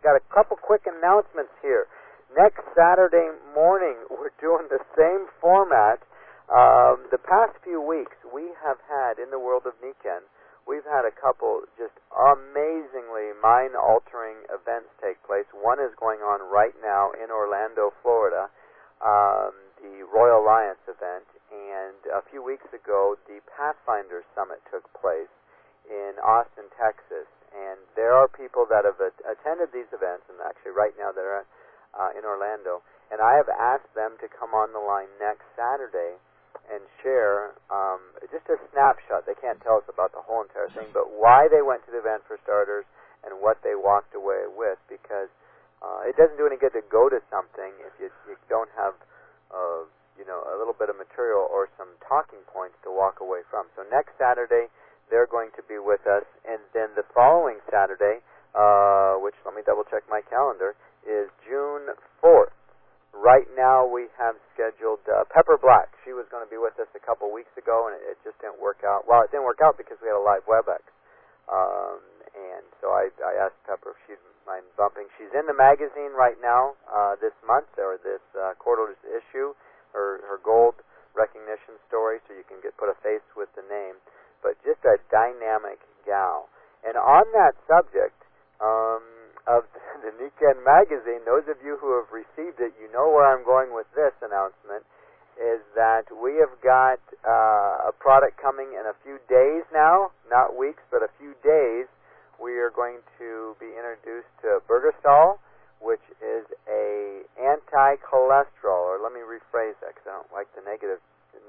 got a couple quick announcements here. Next Saturday morning, we're doing the same format. The past few weeks, we have had, in the world of Nikken, we've had a couple just amazingly mind-altering events take place. One is going on right now in Orlando, Florida, the Royal Alliance event. And a few weeks ago, the Pathfinder Summit took place in Austin, Texas. And there are people that have attended these events, and actually right now they're in Orlando. And I have asked them to come on the line next Saturday and share just a snapshot. They can't tell us about the whole entire thing, but why they went to the event for starters and what they walked away with, because it doesn't do any good to go to something if you don't have a little bit of material or some talking points to walk away from. So next Saturday, they're going to be with us, and then the following Saturday, which let me double check my calendar, is June 4th. Right now we have scheduled Pepper Black. She was going to be with us a couple weeks ago, and it just didn't work out. Well, it didn't work out because we had a live WebEx. And so I asked Pepper if she'd mind bumping. She's in the magazine right now this month, or this quarterly issue, her gold recognition story, so you can put a face with the name. But just a dynamic gal. And on that subject of the Nikken magazine, those of you who have received it, you know where I'm going with this announcement, is that we have got a product coming in a few days now, not weeks, but a few days. We are going to be introduced to Bergostol, which is a anti-cholesterol, or let me rephrase that because I don't like the negative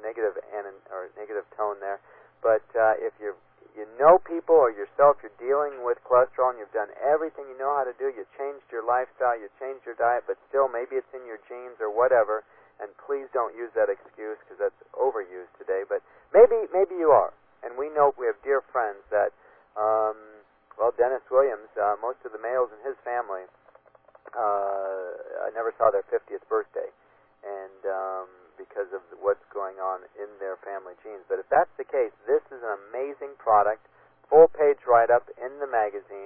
tone there. But if you know people or yourself, you're dealing with cholesterol and you've done everything you know how to do, you changed your lifestyle, you changed your diet, but still maybe it's in your genes or whatever, and please don't use that excuse because that's overused today, but maybe you are. And we know we have dear friends that, Dennis Williams, most of the males in his family, I never saw their 50th birthday, and because of what's going on in their family genes. But if that's the case, this is an amazing product, full-page write-up in the magazine.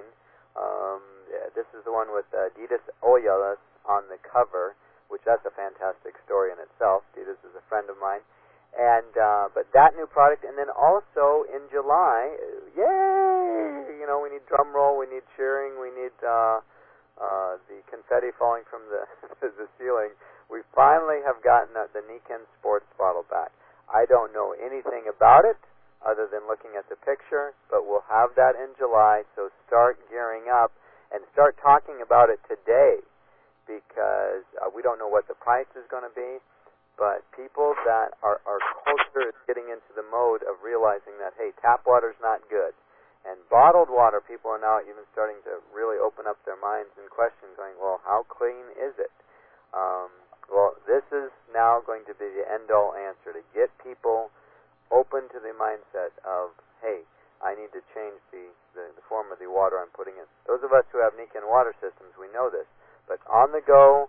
This is the one with Didas Oyalas on the cover, which that's a fantastic story in itself. Didas is a friend of mine. And but that new product, and then also in July, yay! We need drum roll, we need cheering, we need the confetti falling from the the ceiling. We finally have gotten the Nikken Sports bottle back. I don't know anything about it other than looking at the picture, but we'll have that in July, so start gearing up and start talking about it today, because we don't know what the price is going to be, but people that our culture is getting into the mode of realizing that, hey, tap water's not good. And bottled water, people are now even starting to really open up their minds and question, going, well, how clean is it? Well, this is now going to be the end-all answer, to get people open to the mindset of, hey, I need to change the form of the water I'm putting in. Those of us who have Nikken water systems, we know this. But on the go,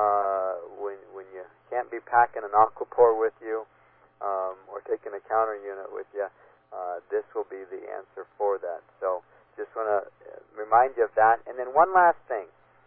when you can't be packing an Aquapour with you or taking a counter unit with you, this will be the answer for that. So just want to remind you of that. And then one last thing.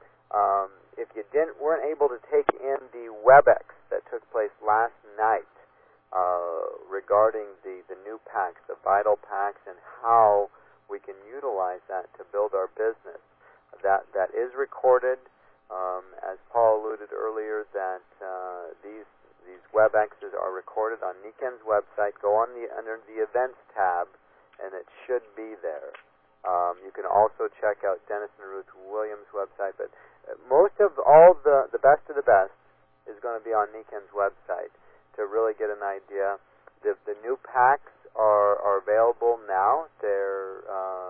If you weren't able to take in the WebEx that took place last night regarding the new packs, the Vital packs, and how we can utilize that to build our business, that is recorded. As Paul alluded earlier, that these WebExes are recorded on Nikken's website. Go on under the Events tab, and it should be there. You can also check out Dennis and Ruth Williams' website, but most of all the best of the best is going to be on Nikken's website to really get an idea. The new packs are available now. They're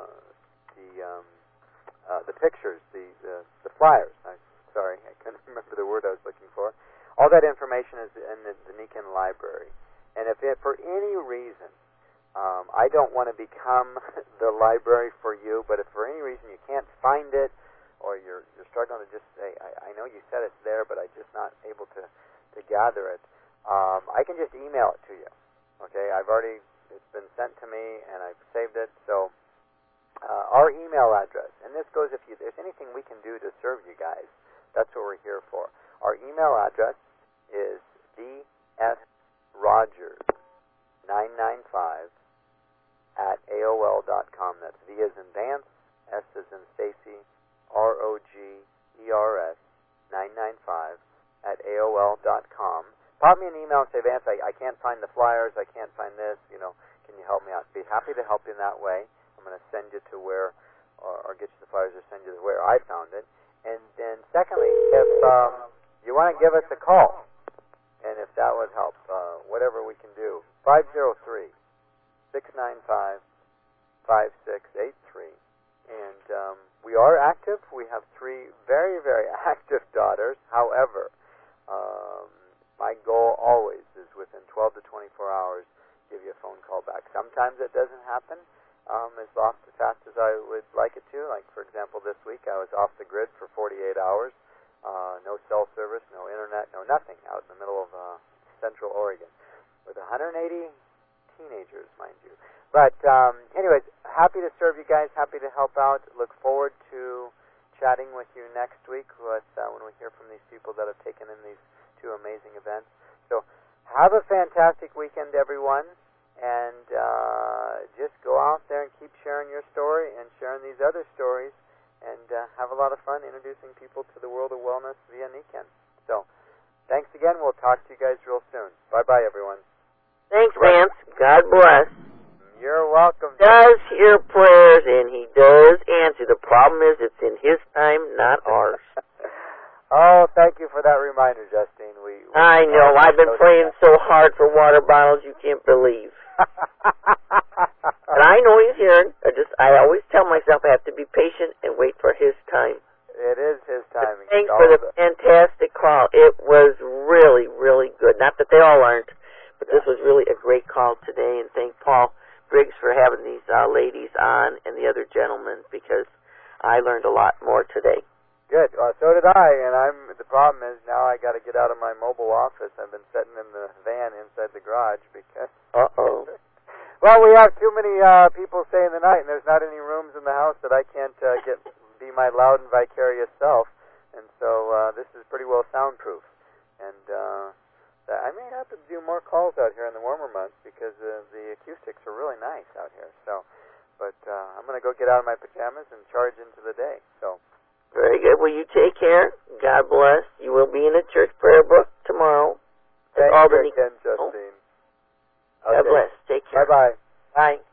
the pictures, the flyers. Sorry, I couldn't remember the word I was looking for. All that information is in the Nikken library. And if for any reason, I don't want to become the library for you, but if for any reason you can't find it, or you're struggling to just say, I know you said it's there, but I'm just not able to gather it, I can just email it to you. Okay, it's been sent to me, and I've saved it, so our email address, and this goes if there's anything we can do to serve you guys, that's what we're here for. Our email address is dsrogers995@aol.com. That's V as in Vance, S as in Stacy, ROGERS 995@aol.com. Pop me an email and say, Vance, I can't find the flyers, I can't find this, can you help me out? Be happy to help you in that way. I'm going to send you to where, or get you the flyers or send you to where I found it. And then secondly, if you want to give us a call, and if that would help, whatever we can do, 503-695-5683. And we are active. We have 3 very, very active daughters. However, my goal always is within 12 to 24 hours, give you a phone call back. Sometimes it doesn't happen as fast as I would like it to. Like, for example, this week I was off the grid for 48 hours. No cell service, no internet, no nothing, out in the middle of Central Oregon with 180 teenagers, mind you. But anyways, happy to serve you guys, happy to help out. Look forward to chatting with you next week when we hear from these people that have taken in these 2 amazing events. So have a fantastic weekend, everyone, and just go out there and keep sharing your story and sharing these other stories, and have a lot of fun introducing people to the world of wellness via NECAN. So thanks again. We'll talk to you guys real soon. Bye-bye, everyone. Thanks, Vance. God bless. You're welcome. He does hear prayers, and he does answer. The problem is it's in his time, not ours. Oh, thank you for that reminder, Justine. I know. I've been praying so hard for water bottles you can't believe. And I know he's hearing. I always tell myself I have to be patient and wait for his time. It is his time. Thanks for the fantastic call. It was really, really good. Not that they all aren't, but this was really a great call today. And thank Paul Briggs for having these ladies on and the other gentlemen, because I learned a lot more today. Good. So did I. And the problem is now I got to get out of my mobile office. I've been sitting in the van inside the garage because. Well, we have too many people staying the night, and there's not any rooms in the house that I can't be my loud and vicarious self. And so this is pretty well soundproof. And I may have to do more calls out here in the warmer months because the acoustics are really nice out here. So, but I'm going to go get out of my pajamas and charge into the day. So. Very good. Well, you take care. God bless. You will be in a church prayer book tomorrow. Thank you again, Justine. God bless. Take care. Bye-bye. Bye.